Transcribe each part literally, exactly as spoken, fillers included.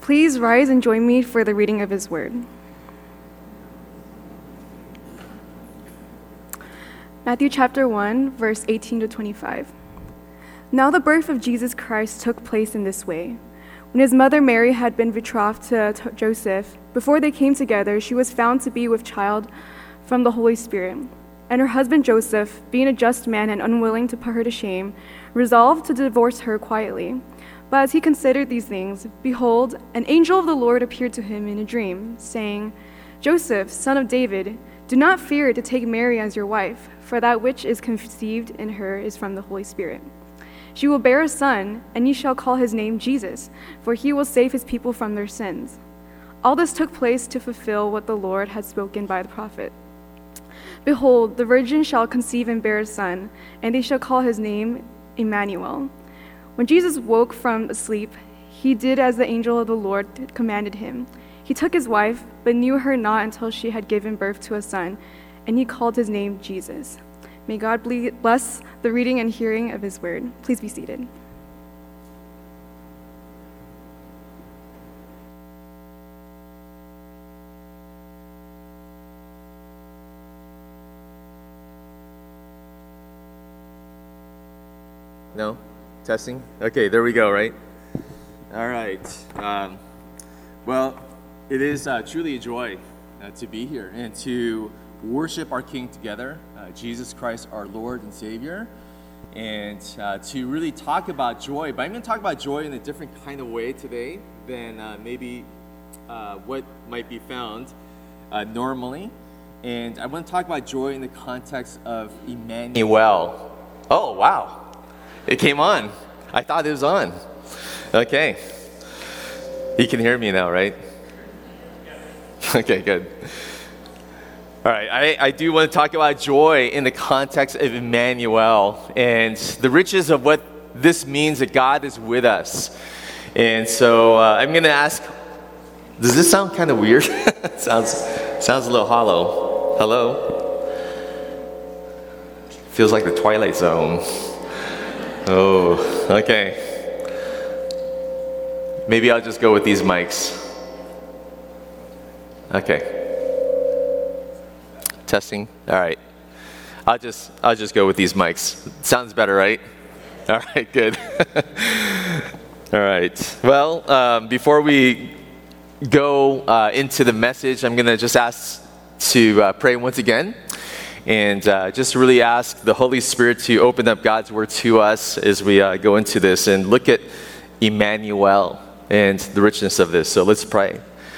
Please rise and join me for the reading of His Word. Matthew chapter one, verse eighteen to twenty-five. Now the birth of Jesus Christ took place in this way. When his mother Mary had been betrothed to Joseph, before they came together, she was found to be with child from the Holy Spirit. And her husband Joseph, being a just man and unwilling to put her to shame, resolved to divorce her quietly. But as he considered these things, behold, an angel of the Lord appeared to him in a dream, saying, Joseph, son of David, do not fear to take Mary as your wife, for that which is conceived in her is from the Holy Spirit. She will bear a son, and ye shall call his name Jesus, for he will save his people from their sins. All this took place to fulfill what the Lord had spoken by the prophet. Behold, the virgin shall conceive and bear a son, and they shall call his name Emmanuel. When Jesus woke from sleep, he did as the angel of the Lord commanded him. He took his wife, but knew her not until she had given birth to a son, and he called his name Jesus. May God bless the reading and hearing of his word. Please be seated. No? Testing? Okay, there we go, right? All right. Um, well, it is uh, truly a joy uh, to be here and to worship our King together, uh, Jesus Christ, our Lord and Savior, and uh, to really talk about joy. But I'm going to talk about joy in a different kind of way today than uh, maybe uh, what might be found uh, normally. And I want to talk about joy in the context of Emmanuel. Oh, wow. It came on. I thought it was on. Okay. You can hear me now, right? Okay, good. All right, I, I do want to talk about joy in the context of Emmanuel and the riches of what this means that God is with us. And so uh, I'm going to ask, does this sound kind of weird? sounds sounds a little hollow. Hello? Feels like the Twilight Zone. Oh, okay. Maybe I'll just go with these mics. Okay. Testing. All right. I'll just I'll just go with these mics. Sounds better, right? All right, good. All right. Well, um, before we go uh, into the message, I'm going to just ask to uh, pray once again. And uh, just really ask the Holy Spirit to open up God's Word to us as we uh, go into this and look at Emmanuel and the richness of this. So let's pray.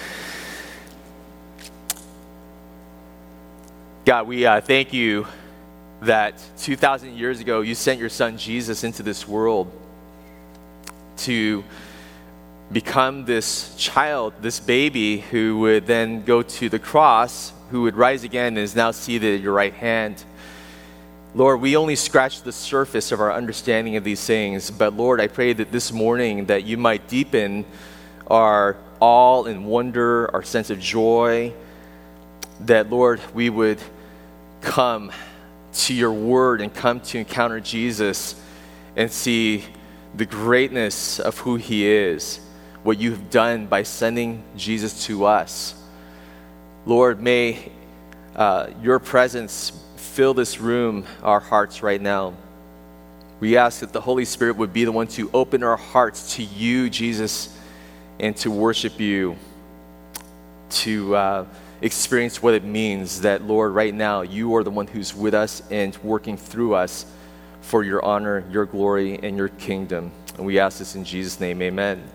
God, we uh, thank you that two thousand years ago you sent your son Jesus into this world to become this child, this baby who would then go to the cross, who would rise again and is now seated at your right hand. Lord, we only scratch the surface of our understanding of these things, but Lord, I pray that this morning that you might deepen our awe and wonder, our sense of joy, that Lord, we would come to your word and come to encounter Jesus and see the greatness of who he is, what you've done by sending Jesus to us. Lord, may uh, your presence fill this room, our hearts right now. We ask that the Holy Spirit would be the one to open our hearts to you, Jesus, and to worship you, to uh, experience what it means that, Lord, right now, you are the one who's with us and working through us for your honor, your glory, and your kingdom. And we ask this in Jesus' name, amen.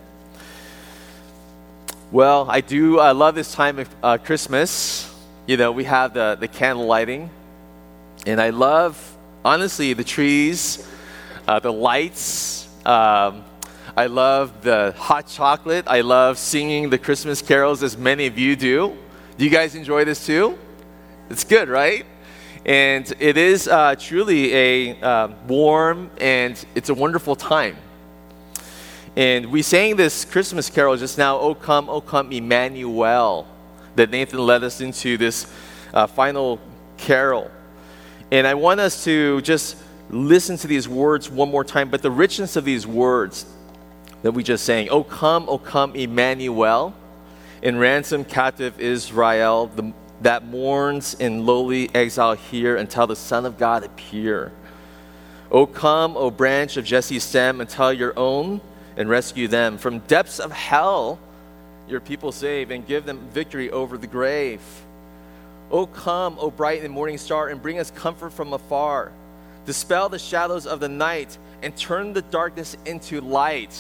Well, I do uh, love this time of uh, Christmas. You know, we have the, the candle lighting. And I love, honestly, the trees, uh, the lights. Um, I love the hot chocolate. I love singing the Christmas carols as many of you do. Do you guys enjoy this too? It's good, right? And it is uh, truly a uh, warm and it's a wonderful time. And we sang this Christmas carol just now, O come, O come, Emmanuel, that Nathan led us into this uh, final carol. And I want us to just listen to these words one more time, but the richness of these words that we just sang. O come, O come, Emmanuel, and ransom captive Israel, the, that mourns in lowly exile here until the Son of God appear. O come, O branch of Jesse's stem, until your own and rescue them. From depths of hell, your people save and give them victory over the grave. O come, O bright and morning star, and bring us comfort from afar. Dispel the shadows of the night and turn the darkness into light.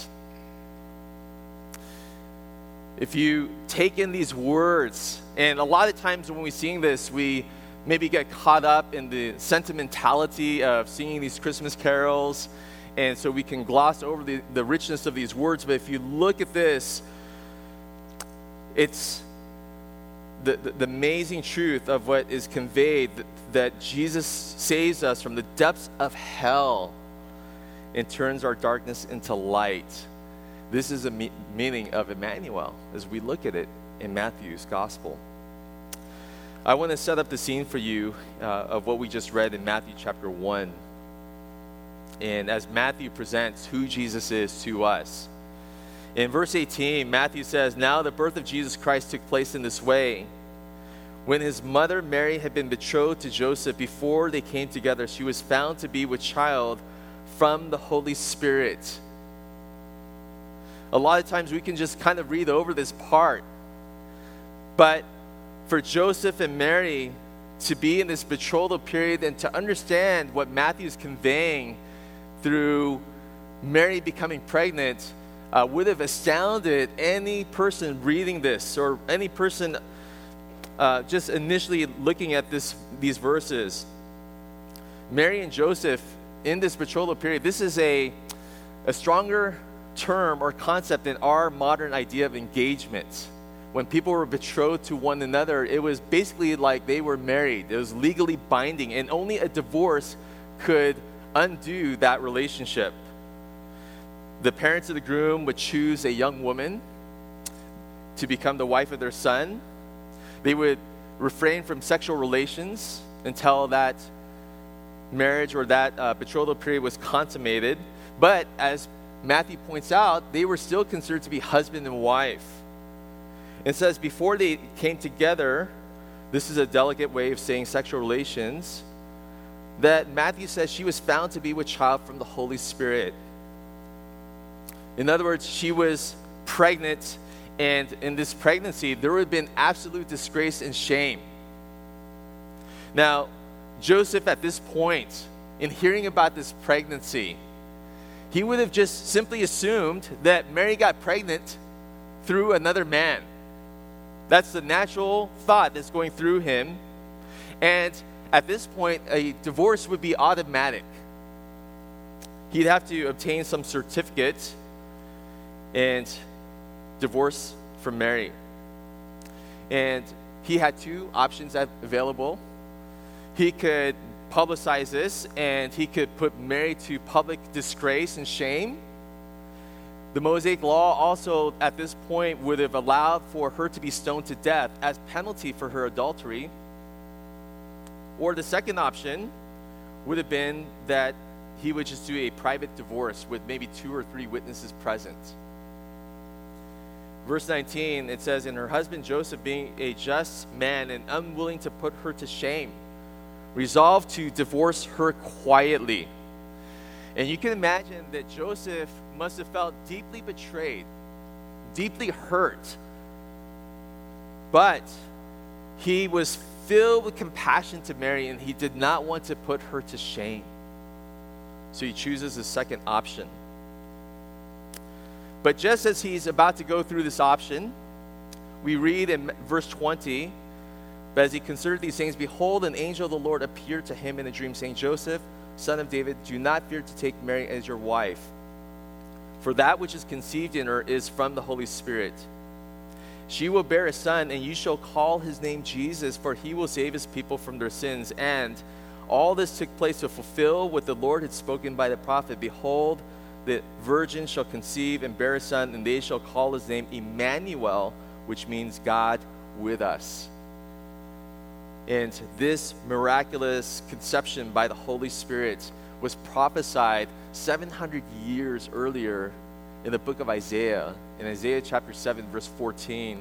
If you take in these words, and a lot of times when we sing this, we maybe get caught up in the sentimentality of singing these Christmas carols, and so we can gloss over the, the richness of these words. But if you look at this, it's the, the, the amazing truth of what is conveyed, that, that Jesus saves us from the depths of hell and turns our darkness into light. This is the me- meaning of Emmanuel as we look at it in Matthew's gospel. I want to set up the scene for you uh, of what we just read in Matthew chapter one. And as Matthew presents who Jesus is to us. In verse eighteen, Matthew says, "Now the birth of Jesus Christ took place in this way. When his mother Mary had been betrothed to Joseph, before they came together, she was found to be with child from the Holy Spirit." A lot of times we can just kind of read over this part. But for Joseph and Mary to be in this betrothal period and to understand what Matthew is conveying through Mary becoming pregnant uh, would have astounded any person reading this, or any person uh, just initially looking at this these verses. Mary and Joseph in this betrothal period, this is a, a stronger term or concept than our modern idea of engagement. When people were betrothed to one another, it was basically like they were married. It was legally binding, and only a divorce could undo that relationship. The parents of the groom would choose a young woman to become the wife of their son. They would refrain from sexual relations until that marriage or that uh, betrothal period was consummated. But as Matthew points out, they were still considered to be husband and wife. It says before they came together, this is a delicate way of saying sexual relations, that Matthew says she was found to be with child from the Holy Spirit. In other words, she was pregnant, and in this pregnancy, there would have been absolute disgrace and shame. Now, Joseph at this point, in hearing about this pregnancy, he would have just simply assumed that Mary got pregnant through another man. That's the natural thought that's going through him. And at this point, a divorce would be automatic. He'd have to obtain some certificate and divorce from Mary. And he had two options available. He could publicize this, and he could put Mary to public disgrace and shame. The Mosaic law also at this point would have allowed for her to be stoned to death as penalty for her adultery. Or the second option would have been that he would just do a private divorce with maybe two or three witnesses present. Verse nineteen, it says, "And her husband Joseph, being a just man and unwilling to put her to shame, resolved to divorce her quietly." And you can imagine that Joseph must have felt deeply betrayed, deeply hurt. But he was filled with compassion to Mary, and he did not want to put her to shame. So he chooses the second option. But just as he's about to go through this option, we read in verse twenty, "But as he considered these things, behold, an angel of the Lord appeared to him in a dream, saying, Joseph, son of David, do not fear to take Mary as your wife, for that which is conceived in her is from the Holy Spirit. She will bear a son, and you shall call his name Jesus, for he will save his people from their sins. And all this took place to fulfill what the Lord had spoken by the prophet. Behold, the virgin shall conceive and bear a son, and they shall call his name Emmanuel, which means God with us." And this miraculous conception by the Holy Spirit was prophesied seven hundred years earlier in the book of Isaiah, in Isaiah chapter seven, verse fourteen,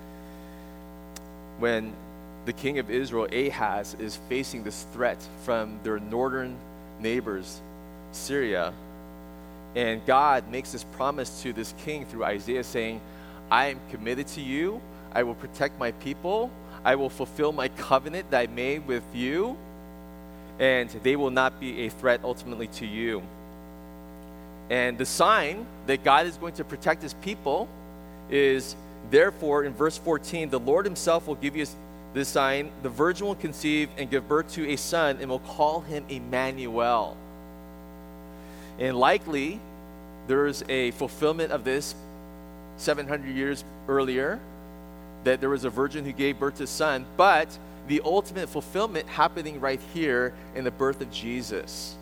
when the king of Israel, Ahaz, is facing this threat from their northern neighbors, Syria. And God makes this promise to this king through Isaiah saying, I am committed to you. I will protect my people. I will fulfill my covenant that I made with you. And they will not be a threat ultimately to you. And the sign that God is going to protect his people is, therefore, in verse fourteen, the Lord himself will give you this sign. The virgin will conceive and give birth to a son and will call him Emmanuel. And likely, there's a fulfillment of this seven hundred years earlier, that there was a virgin who gave birth to a son, but the ultimate fulfillment happening right here in the birth of Jesus.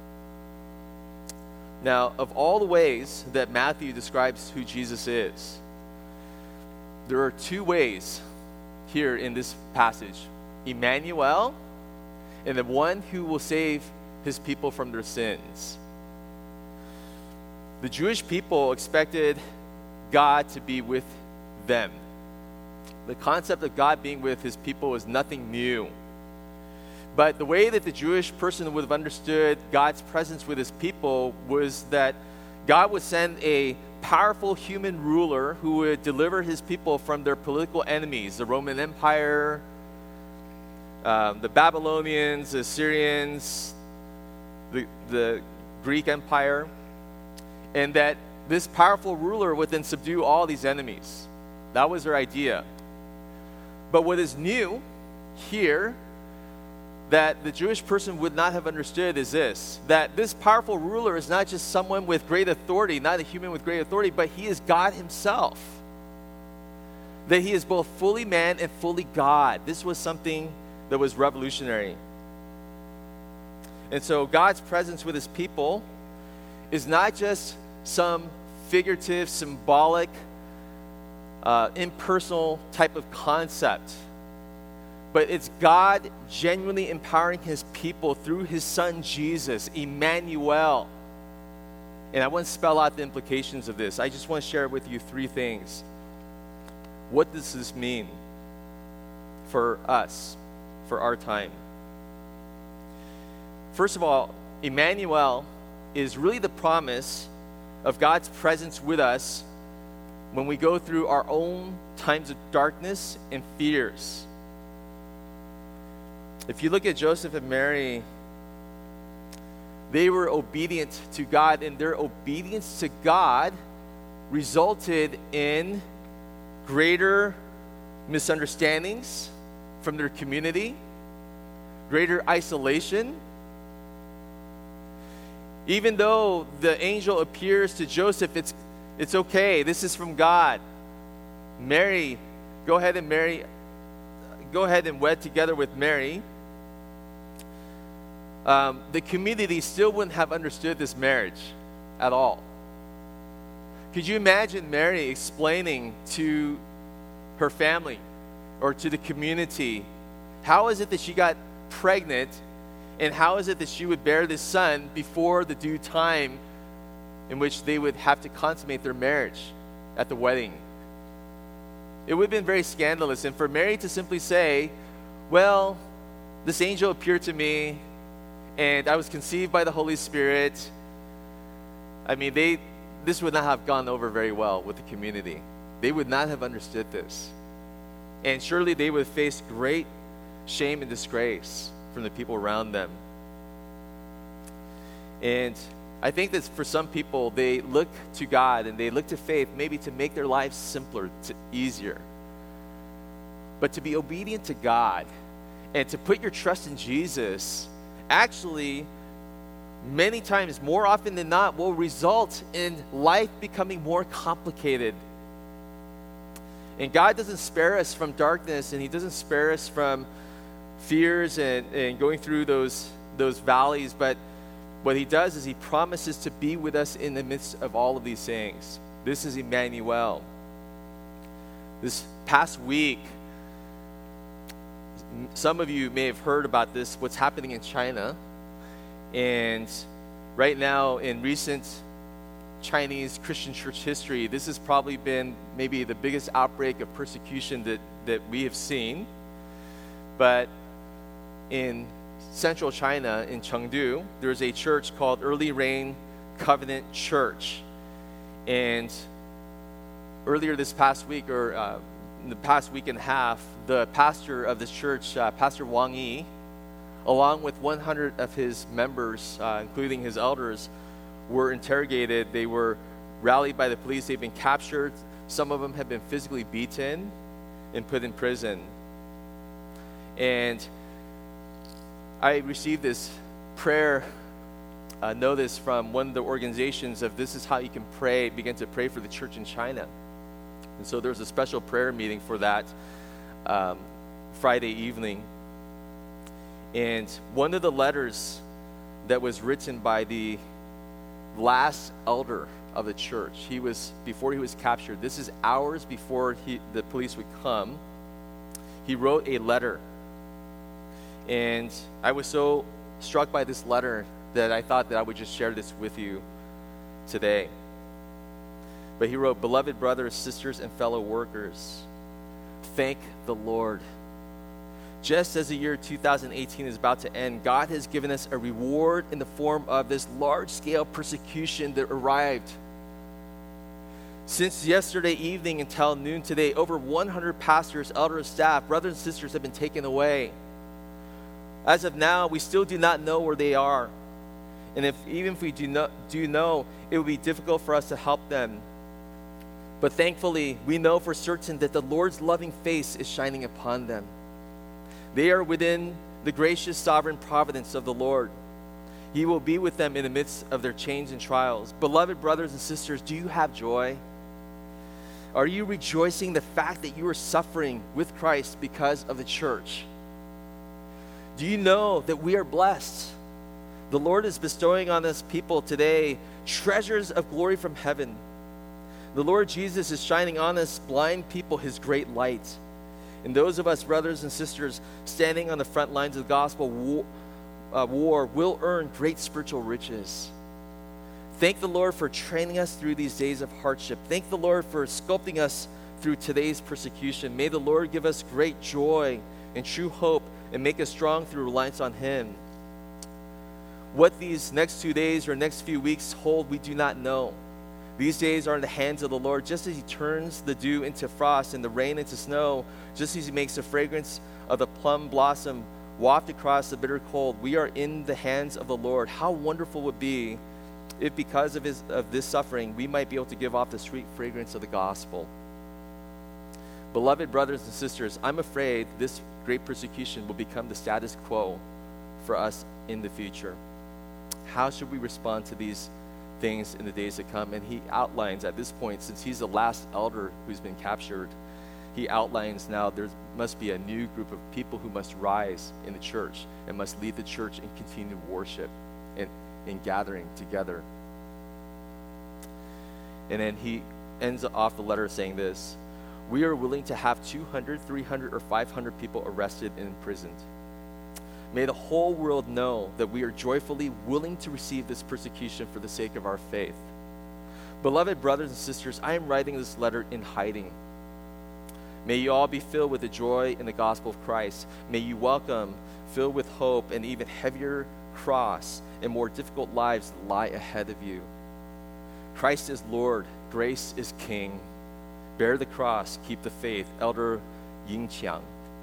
Now, of all the ways that Matthew describes who Jesus is, there are two ways here in this passage. Emmanuel, and the one who will save his people from their sins. The Jewish people expected God to be with them. The concept of God being with his people was nothing new. But the way that the Jewish person would have understood God's presence with his people was that God would send a powerful human ruler who would deliver his people from their political enemies, the Roman Empire, um, the Babylonians, the Assyrians, the, the Greek Empire, and that this powerful ruler would then subdue all these enemies. That was their idea. But what is new here that the Jewish person would not have understood is this, that this powerful ruler is not just someone with great authority, not a human with great authority, but he is God himself. That he is both fully man and fully God. This was something that was revolutionary. And so God's presence with his people is not just some figurative, symbolic, uh, impersonal type of concept, but it's God genuinely empowering his people through his son Jesus, Emmanuel. And I want to spell out the implications of this. I just want to share with you three things. What does this mean for us, for our time? First of all, Emmanuel is really the promise of God's presence with us when we go through our own times of darkness and fears. If you look at Joseph and Mary, they were obedient to God, and their obedience to God resulted in greater misunderstandings from their community, greater isolation. Even though the angel appears to Joseph, it's it's okay. This is from God. Mary, go ahead and marry, go ahead and wed together with Mary. Um, the community still wouldn't have understood this marriage at all. Could you imagine Mary explaining to her family or to the community, how is it that she got pregnant, and how is it that she would bear this son before the due time in which they would have to consummate their marriage at the wedding? It would have been very scandalous. And for Mary to simply say, well, this angel appeared to me, and I was conceived by the Holy Spirit. I mean, they this would not have gone over very well with the community. They would not have understood this. And surely they would have faced great shame and disgrace from the people around them. And I think that for some people, they look to God and they look to faith maybe to make their lives simpler, to easier. But to be obedient to God and to put your trust in Jesus actually, many times, more often than not, will result in life becoming more complicated. And God doesn't spare us from darkness, and he doesn't spare us from fears and, and going through those, those valleys, but what he does is he promises to be with us in the midst of all of these things. This is Emmanuel. This past week, some of you may have heard about this, what's happening in China. And right now, in recent Chinese Christian church history, this has probably been maybe the biggest outbreak of persecution that, that we have seen. But in central China, in Chengdu, there's a church called Early Rain Covenant Church. And earlier this past week, or uh, in the past week and a half, the pastor of this church, uh, Pastor Wang Yi, along with one hundred of his members, uh, including his elders, were interrogated. They were rallied by the police. They've been captured. Some of them have been physically beaten and put in prison. And I received this prayer uh, notice from one of the organizations of this is how you can pray, begin to pray for the church in China. And so there's a special prayer meeting for that um, Friday evening. And one of the letters that was written by the last elder of the church, he was, before he was captured, this is hours before he, the police would come, he wrote a letter. And I was so struck by this letter that I thought that I would just share this with you today. But he wrote, "Beloved brothers, sisters, and fellow workers, thank the Lord. Just as the year two thousand eighteen is about to end, God has given us a reward in the form of this large-scale persecution that arrived. Since yesterday evening until noon today, over one hundred pastors, elders, staff, brothers and sisters have been taken away. As of now, we still do not know where they are. And if even if we do not do know, it will be difficult for us to help them. But thankfully, we know for certain that the Lord's loving face is shining upon them. They are within the gracious sovereign providence of the Lord. He will be with them in the midst of their chains and trials. Beloved brothers and sisters, do you have joy? Are you rejoicing the fact that you are suffering with Christ because of the church? Do you know that we are blessed? The Lord is bestowing on us people today treasures of glory from heaven. The Lord Jesus is shining on us blind people his great light. And those of us, brothers and sisters, standing on the front lines of the gospel war, uh, war will earn great spiritual riches. Thank the Lord for training us through these days of hardship. Thank the Lord for sculpting us through today's persecution. May the Lord give us great joy and true hope and make us strong through reliance on him. What these next two days or next few weeks hold, we do not know. These days are in the hands of the Lord. Just as he turns the dew into frost and the rain into snow, just as he makes the fragrance of the plum blossom waft across the bitter cold, we are in the hands of the Lord. How wonderful would it be if because of, his, of this suffering, we might be able to give off the sweet fragrance of the gospel. Beloved brothers and sisters, I'm afraid this great persecution will become the status quo for us in the future. How should we respond to these things in the days to come? And he outlines at this point, since he's the last elder who's been captured, he outlines now there must be a new group of people who must rise in the church and must lead the church in continued worship and in gathering together. And then he ends off the letter saying this: we are willing to have two hundred, three hundred, or five hundred people arrested and imprisoned. May the whole world know that we are joyfully willing to receive this persecution for the sake of our faith. Beloved brothers and sisters, I am writing this letter in hiding. May you all be filled with the joy in the gospel of Christ. May you welcome, filled with hope, an even heavier cross and more difficult lives lie ahead of you. Christ is Lord. Grace is King. Bear the cross. Keep the faith. Elder Ying Qiang.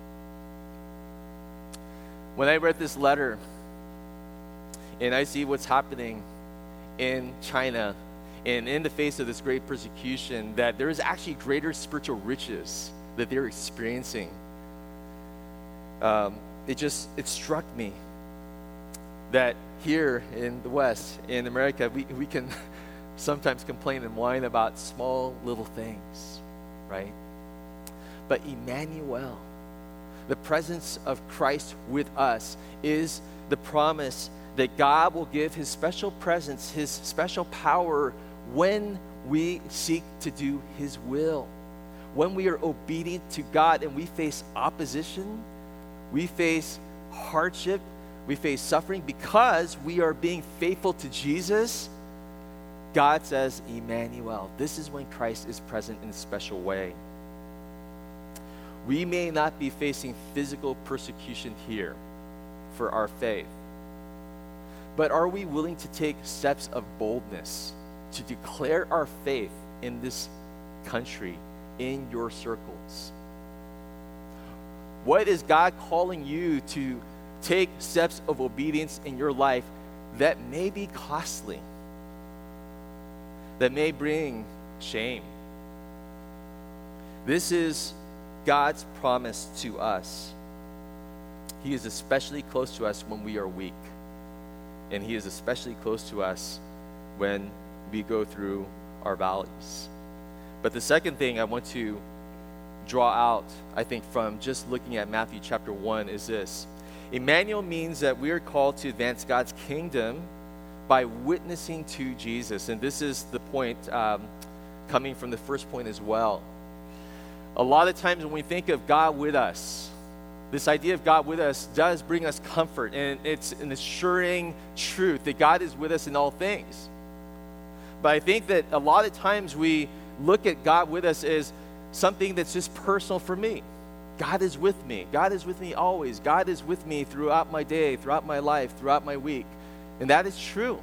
When I read this letter and I see what's happening in China and in the face of this great persecution, that there is actually greater spiritual riches that they're experiencing, um, it just, it struck me that here in the West, in America, we, we can sometimes complain and whine about small little things, right? But Emmanuel, the presence of Christ with us, is the promise that God will give his special presence, his special power when we seek to do his will. When we are obedient to God and we face opposition, we face hardship, we face suffering because we are being faithful to Jesus, God says, Emmanuel. This is when Christ is present in a special way. We may not be facing physical persecution here for our faith, but are we willing to take steps of boldness to declare our faith in this country, in your circles? What is God calling you to take steps of obedience in your life that may be costly, that may bring shame? This is God's promise to us. He is especially close to us when we are weak. And He is especially close to us when we go through our valleys. But the second thing I want to draw out, I think, from just looking at Matthew chapter one is this. Emmanuel means that we are called to advance God's kingdom by witnessing to Jesus. And this is the point um, coming from the first point as well. A lot of times when we think of God with us, this idea of God with us does bring us comfort, and it's an assuring truth that God is with us in all things. But I think that a lot of times we look at God with us as something that's just personal for me. God is with me. God is with me always. God is with me throughout my day, throughout my life, throughout my week. And that is true.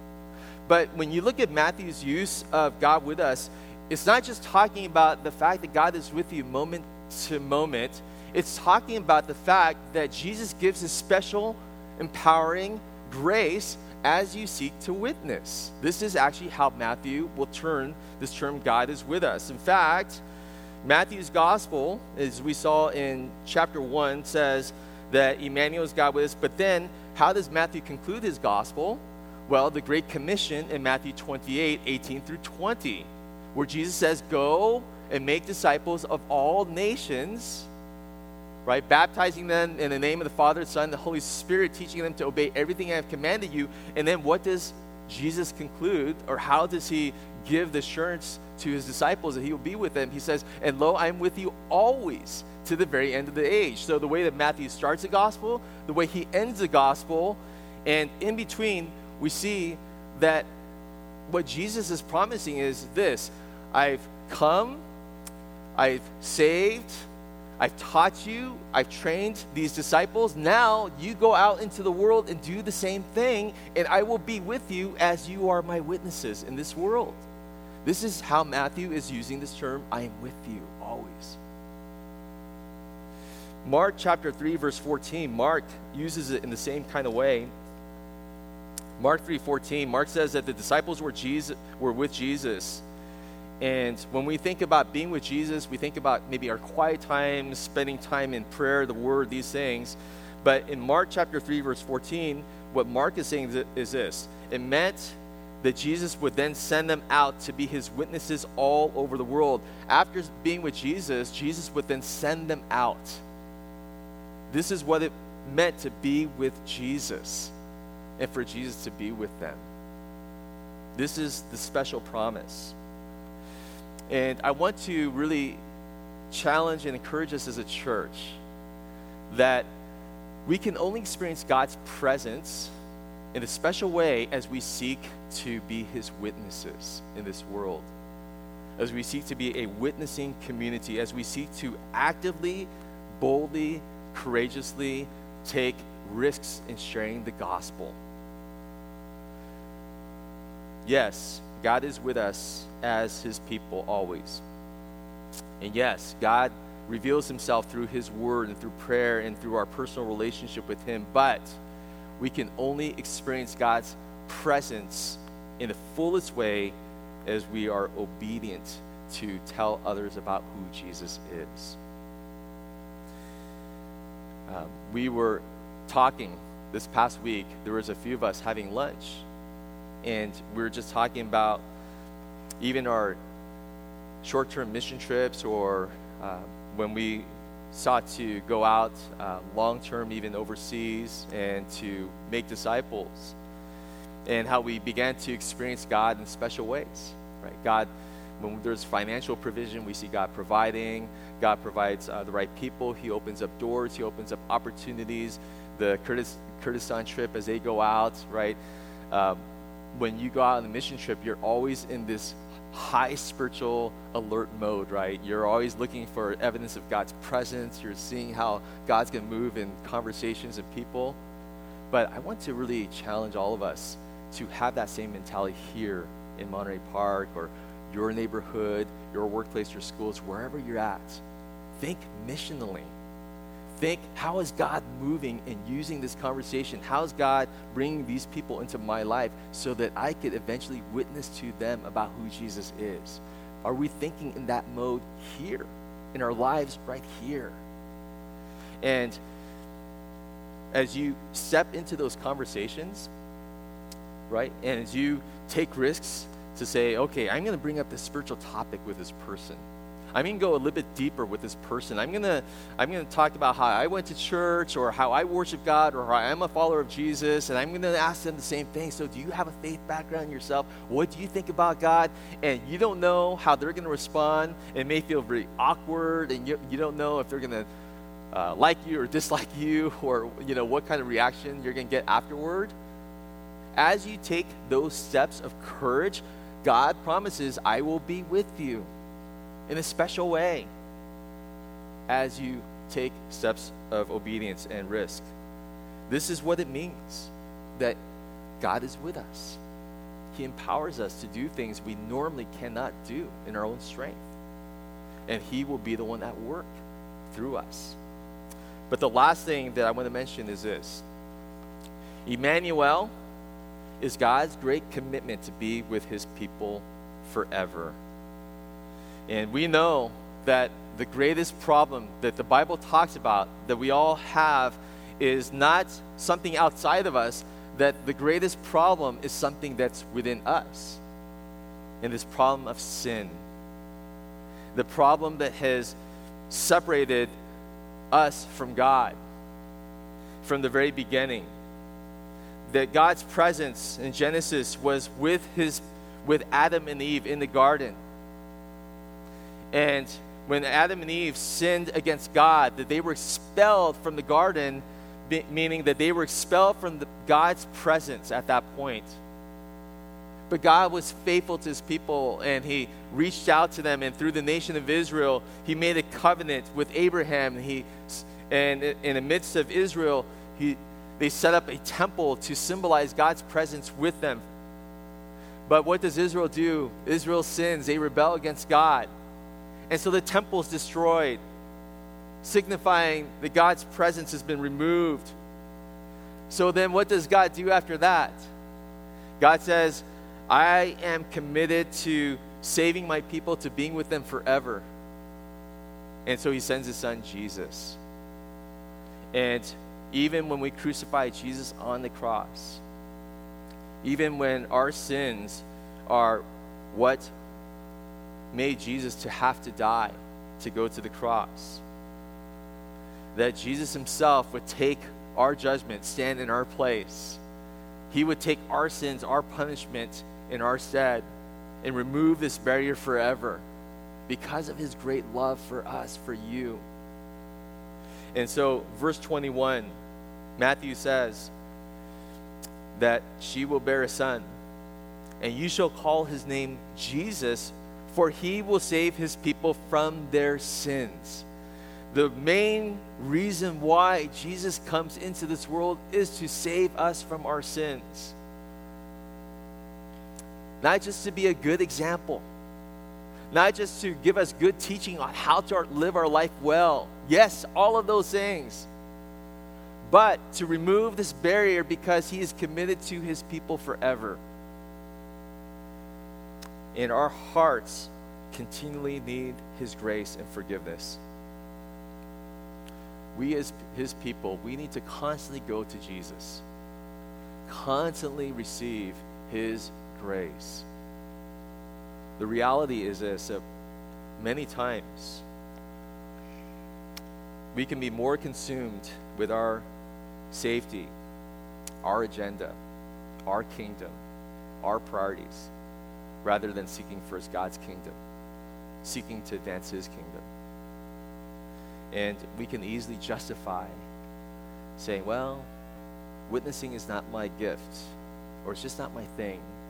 But when you look at Matthew's use of God with us, it's not just talking about the fact that God is with you moment to moment. It's talking about the fact that Jesus gives His special, empowering grace as you seek to witness. This is actually how Matthew will turn this term God is with us. In fact, Matthew's gospel, as we saw in chapter one, says that Emmanuel is God with us. But then, how does Matthew conclude his gospel? Well, the Great Commission in Matthew twenty-eight, eighteen through twenty, where Jesus says, go and make disciples of all nations, right? Baptizing them in the name of the Father, Son, and the Holy Spirit, teaching them to obey everything I have commanded you. And then what does Jesus conclude, or how does He give the assurance to His disciples that He will be with them? He says, and lo, I am with you always to the very end of the age. So the way that Matthew starts the gospel, the way he ends the gospel, and in between, we see that what Jesus is promising is this: I've come, I've saved, I've taught you, I've trained these disciples. Now you go out into the world and do the same thing, and I will be with you as you are my witnesses in this world. This is how Matthew is using this term, I am with you always. Mark chapter three, verse fourteen, Mark uses it in the same kind of way. Mark three fourteen, Mark says that the disciples were Jesus were with Jesus. And when we think about being with Jesus, we think about maybe our quiet time, spending time in prayer, the Word, these things. But in Mark chapter three, verse fourteen, what Mark is saying is this: it meant that Jesus would then send them out to be His witnesses all over the world. After being with Jesus, Jesus would then send them out. This is what it meant to be with Jesus, and for Jesus to be with them. This is the special promise. And I want to really challenge and encourage us as a church that we can only experience God's presence in a special way as we seek to be His witnesses in this world, as we seek to be a witnessing community, as we seek to actively, boldly, courageously take risks in sharing the gospel. Yes, God is with us as His people always. And yes, God reveals Himself through His word and through prayer and through our personal relationship with Him, but we can only experience God's presence in the fullest way as we are obedient to tell others about who Jesus is. Um, we were talking this past week, there was a few of us having lunch, and we were just talking about even our short-term mission trips, or uh, when we sought to go out uh, long-term, even overseas, and to make disciples, and how we began to experience God in special ways, right? God, when there's financial provision, we see God providing. God provides uh, the right people. He opens up doors. He opens up opportunities. The Kurdish, Kurdistan trip, as they go out, right? Um, when you go out on a mission trip, you're always in this high spiritual alert mode, right? You're always looking for evidence of God's presence. You're seeing how God's going to move in conversations and people. But I want to really challenge all of us to have that same mentality here in Monterey Park or your neighborhood, your workplace, your schools, wherever you're at. Think missionally. Think, how is God moving and using this conversation? How is God bringing these people into my life so that I could eventually witness to them about who Jesus is? Are we thinking in that mode here, in our lives right here? And as you step into those conversations, right, and as you take risks to say, okay, I'm going to bring up this spiritual topic with this person. I'm going to go a little bit deeper with this person. I'm going to I'm going to talk about how I went to church or how I worship God or how I'm a follower of Jesus, and I'm going to ask them the same thing. So do you have a faith background yourself? What do you think about God? And you don't know how they're going to respond. It may feel very awkward, and you, you don't know if they're going to uh, like you or dislike you, or you know what kind of reaction you're going to get afterward. As you take those steps of courage, God promises, I will be with you in a special way as you take steps of obedience and risk. This is what it means that God is with us. He empowers us to do things we normally cannot do in our own strength. And He will be the one at work through us. But the last thing that I want to mention is this. Emmanuel is God's great commitment to be with His people forever. And we know that the greatest problem that the Bible talks about, that we all have, is not something outside of us, that the greatest problem is something that's within us. And this problem of sin. The problem that has separated us from God from the very beginning. That God's presence in Genesis was with his with Adam and Eve in the garden. And when Adam and Eve sinned against God, that they were expelled from the garden, be, meaning that they were expelled from the, God's presence at that point. But God was faithful to His people, and He reached out to them, and through the nation of Israel, He made a covenant with Abraham. And, he, and in the midst of Israel, he, they set up a temple to symbolize God's presence with them. But what does Israel do? Israel sins. They rebel against God. And so the temple is destroyed, signifying that God's presence has been removed. So then what does God do after that? God says, I am committed to saving my people, to being with them forever. And so He sends His Son, Jesus. And even when we crucify Jesus on the cross, even when our sins are what made Jesus to have to die, to go to the cross, that Jesus Himself would take our judgment, stand in our place. He would take our sins, our punishment in our stead, and remove this barrier forever because of His great love for us, for you. And so, verse twenty-one, Matthew says that she will bear a son, and you shall call his name Jesus, for He will save His people from their sins. The main reason why Jesus comes into this world is to save us from our sins. Not just to be a good example. Not just to give us good teaching on how to live our life well. Yes, all of those things. But to remove this barrier because He is committed to His people forever. And our hearts continually need His grace and forgiveness. We as His people, we need to constantly go to Jesus. Constantly receive His grace. The reality is this, that many times we can be more consumed with our safety, our agenda, our kingdom, our priorities, rather than seeking first God's kingdom, seeking to advance His kingdom. And we can easily justify saying, well, witnessing is not my gift, or it's just not my thing.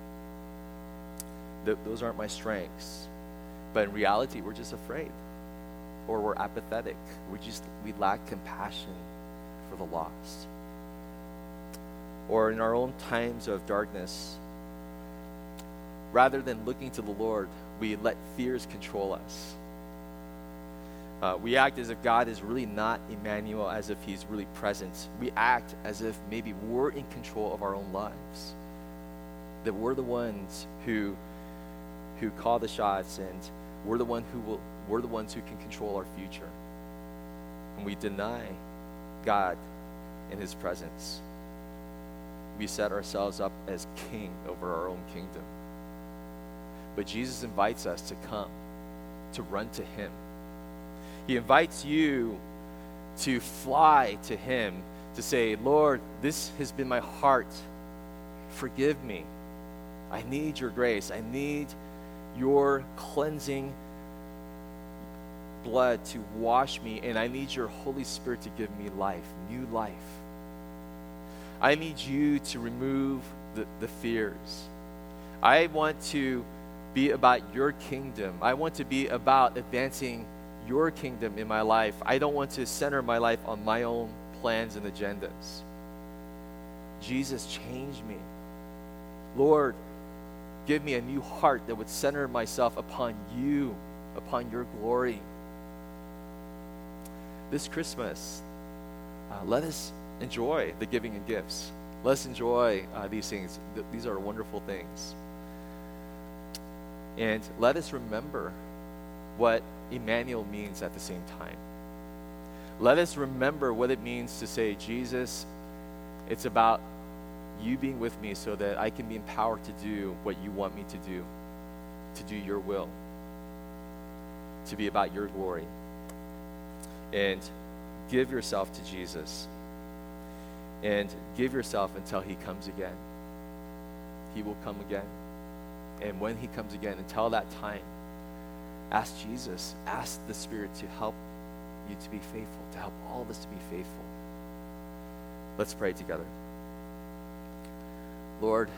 Th- those aren't my strengths. But in reality, we're just afraid, or we're apathetic. We just we lack compassion for the lost. Or in our own times of darkness, rather than looking to the Lord, we let fears control us. Uh, we act as if God is really not Emmanuel, as if he's really present. We act as if maybe we're in control of our own lives, that we're the ones who who call the shots, and we're the one who will we're the ones who can control our future. And we deny God in his presence. We set ourselves up as king over our own kingdom. But Jesus invites us to come, to run to him. He invites you to fly to him, to say, Lord, this has been my heart. Forgive me. I need your grace. I need your cleansing blood to wash me, and I need your Holy Spirit to give me life, new life. I need you to remove the, the fears. I want to be about your kingdom. I want to be about advancing your kingdom in my life. I don't want to center my life on my own plans and agendas. Jesus, change me. Lord, give me a new heart that would center myself upon you, upon your glory. This Christmas, uh, let us enjoy the giving of gifts. Let us enjoy uh, these things. Th- these are wonderful things. And let us remember what Emmanuel means at the same time. Let us remember what it means to say, Jesus, it's about you being with me so that I can be empowered to do what you want me to do, to do your will, to be about your glory. And give yourself to Jesus. And give yourself until he comes again. He will come again. And when he comes again, until that time, ask Jesus, ask the Spirit to help you to be faithful, to help all of us to be faithful. Let's pray together. Lord,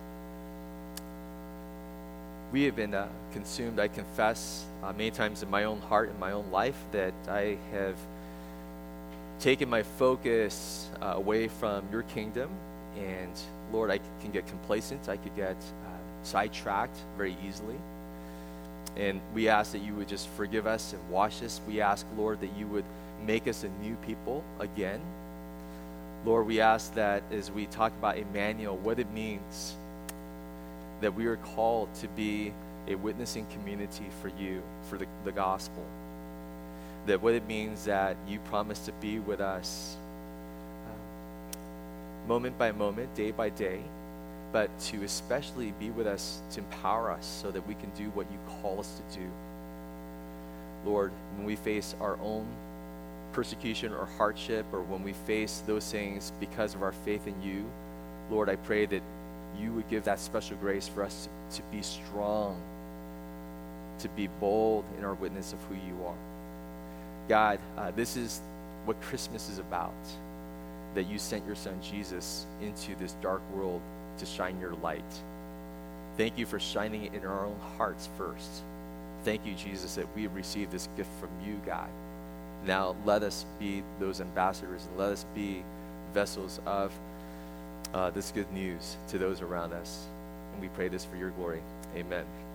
we have been uh, consumed. I confess uh, many times in my own heart, in my own life, that I have taken my focus uh, away from your kingdom. And Lord, I can get complacent. I could get uh, sidetracked very easily. And we ask that you would just forgive us and wash us. We ask, Lord, that you would make us a new people again. Lord, we ask that as we talk about Emmanuel, what it means that we are called to be a witnessing community for you, for the, the gospel. That what it means that you promise to be with us uh, moment by moment, day by day, but to especially be with us, to empower us so that we can do what you call us to do. Lord, when we face our own persecution or hardship, or when we face those things because of our faith in you, Lord, I pray that you would give that special grace for us to, to be strong, to be bold in our witness of who you are. God, uh, this is what Christmas is about, that you sent your son Jesus into this dark world to shine your light. Thank you for shining it in our own hearts first. Thank you, Jesus, that we have received this gift from you, God. Now let us be those ambassadors, and let us be vessels of uh, this good news to those around us. And we pray this for your glory. Amen.